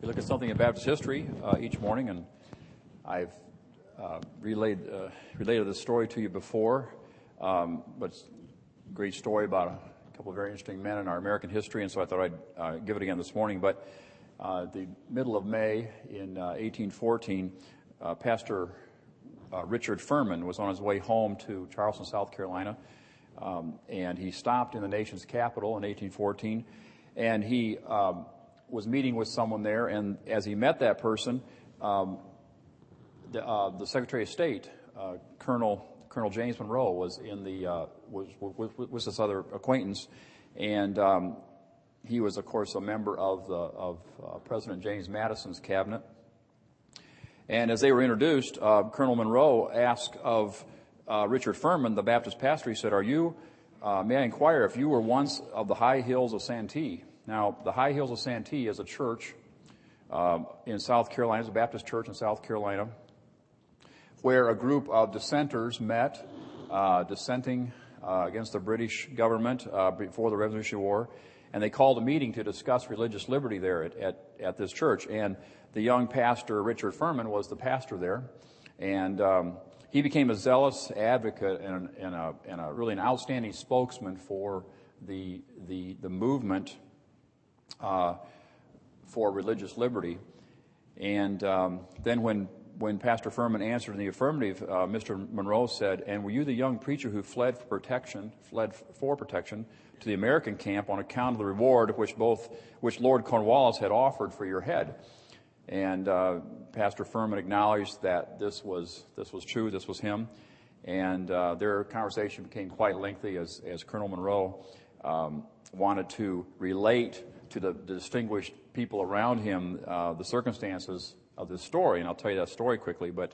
look at something in Baptist history each morning, and I've related this story to you before, but it's a great story about a couple of very interesting men in our American history, and so I thought I'd give it again this morning. But the middle of May in 1814, Pastor Richard Furman was on his way home to Charleston, South Carolina, and he stopped in the nation's capital in 1814, and he was meeting with someone there, and as he met that person, the Secretary of State, Colonel James Monroe, was in the was this other acquaintance, and he was, of course, a member of President James Madison's cabinet. And as they were introduced, Colonel Monroe asked of Richard Furman, the Baptist pastor, he said, may I inquire if you were once of the High Hills of Santee? Now, the High Hills of Santee is a church in South Carolina, it's a Baptist church in South Carolina, where a group of dissenters met, dissenting against the British government before the Revolutionary War, and they called a meeting to discuss religious liberty there at this church. And the young pastor, Richard Furman, was the pastor there, and he became a zealous advocate and a really an outstanding spokesman for the movement for religious liberty. And then when Pastor Furman answered in the affirmative, Mr. Monroe said, "And were you the young preacher who fled for protection to the American camp on account of the reward which Lord Cornwallis had offered for your head?" And Pastor Furman acknowledged that this was true, this was him. And their conversation became quite lengthy as Colonel Monroe wanted to relate to the distinguished people around him the circumstances of this story. And I'll tell you that story quickly. But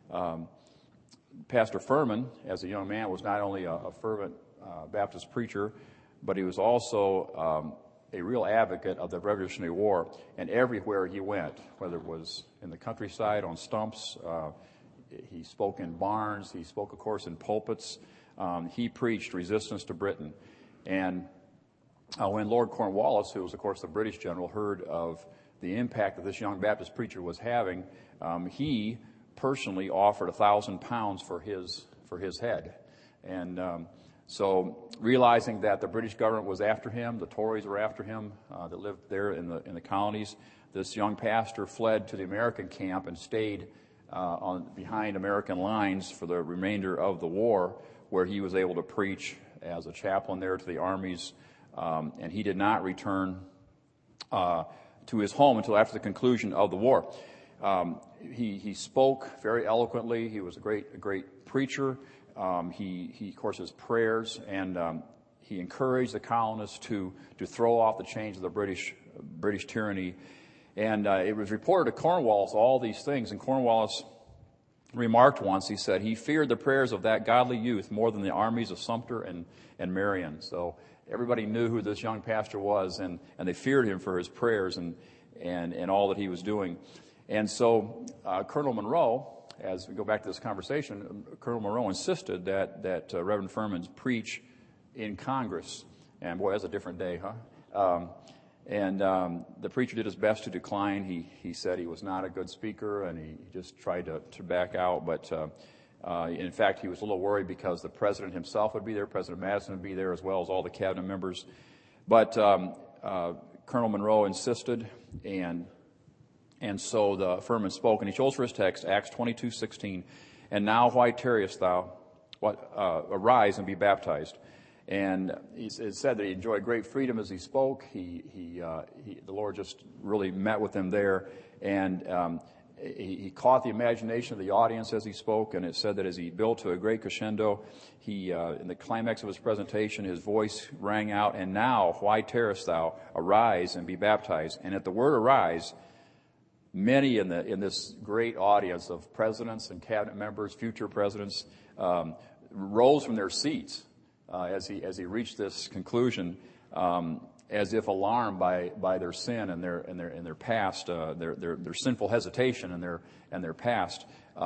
Pastor Furman, as a young man, was not only a fervent Baptist preacher, but he was also a real advocate of the Revolutionary War. And everywhere he went, whether it was in the countryside, on stumps, he spoke in barns, he spoke, of course, in pulpits. He preached resistance to Britain. And when Lord Cornwallis, who was, of course, the British general, heard of the impact that this young Baptist preacher was having, he personally offered £1,000 for his head. And so realizing that the British government was after him, the Tories were after him that lived there in the colonies, this young pastor fled to the American camp and stayed behind American lines for the remainder of the war, where he was able to preach as a chaplain there to the armies, and he did not return to his home until after the conclusion of the war. He spoke very eloquently. He was a great preacher. He of course, his prayers, and he encouraged the colonists to throw off the chains of the British tyranny. And it was reported to Cornwallis all these things, and Cornwallis remarked once, he said, he feared the prayers of that godly youth more than the armies of Sumter and Marion. So everybody knew who this young pastor was, and they feared him for his prayers and all that he was doing. And so Colonel Monroe, as we go back to this conversation, Colonel Monroe insisted that Reverend Furman preach in Congress. And boy, that's a different day, huh? And the preacher did his best to decline. He said he was not a good speaker, and he just tried to back out. But in fact, he was a little worried because the president himself would be there, President Madison would be there, as well as all the cabinet members. But Colonel Monroe insisted, and so the Furman spoke, and he chose for his text Acts 22:16. "And now why tarriest thou? Arise and be baptized." And it said that he enjoyed great freedom as he spoke. The Lord just really met with him there, and he caught the imagination of the audience as he spoke. And it said that as he built to a great crescendo, in the climax of his presentation, his voice rang out, "And now why tarriest thou? Arise and be baptized." And at the word "arise," many in this great audience of presidents and cabinet members, future presidents, rose from their seats as he reached this conclusion, as if alarmed by their sin and their past, their sinful hesitation and their past.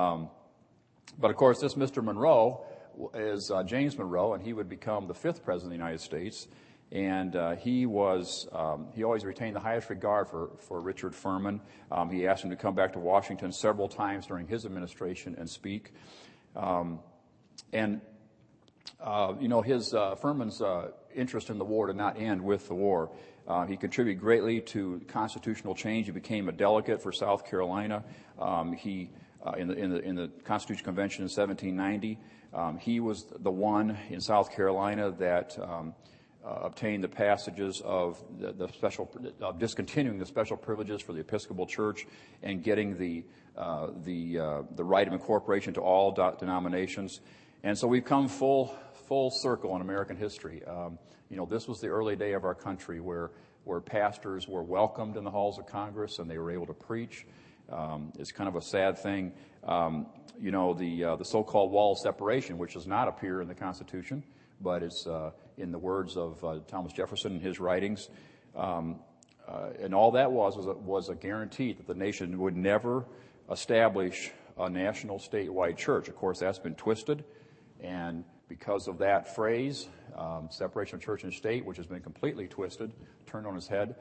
But of course, this Mr. Monroe is James Monroe, and he would become the 5th president of the United States. And he always retained the highest regard for Richard Furman. He asked him to come back to Washington several times during his administration and speak. Furman's interest in the war did not end with the war. He contributed greatly to constitutional change. He became a delegate for South Carolina. In the Constitutional Convention in 1790, he was the one in South Carolina that obtained the passages of discontinuing the special privileges for the Episcopal Church and getting the right of incorporation to all denominations. And so we've come full circle in American history. This was the early day of our country where pastors were welcomed in the halls of Congress and they were able to preach. It's kind of a sad thing. The so-called wall of separation, which does not appear in the Constitution, but it's in the words of Thomas Jefferson in his writings. And all that was a guarantee that the nation would never establish a national statewide church. Of course, that's been twisted. And because of that phrase, separation of church and state, which has been completely twisted, turned on its head,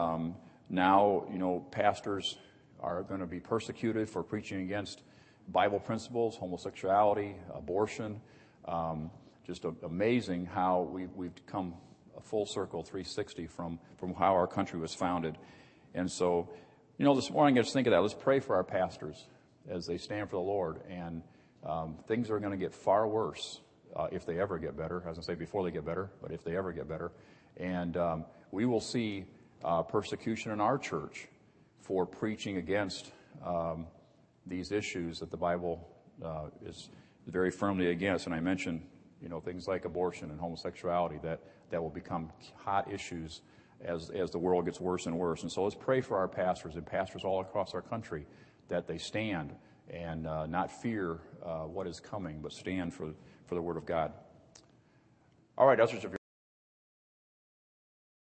now, pastors are going to be persecuted for preaching against Bible principles, homosexuality, abortion. Just amazing how we've come a full circle, 360 from how our country was founded. And so, this morning I just think of that. Let's pray for our pastors as they stand for the Lord. And things are going to get far worse if they ever get better. I was going to say before they get better, but if they ever get better. And we will see persecution in our church for preaching against these issues that the Bible is very firmly against. And I mentioned, things like abortion and homosexuality that will become hot issues as the world gets worse and worse. And so let's pray for our pastors and pastors all across our country that they stand and not fear what is coming, but stand for the Word of God. All right, ushers, if you're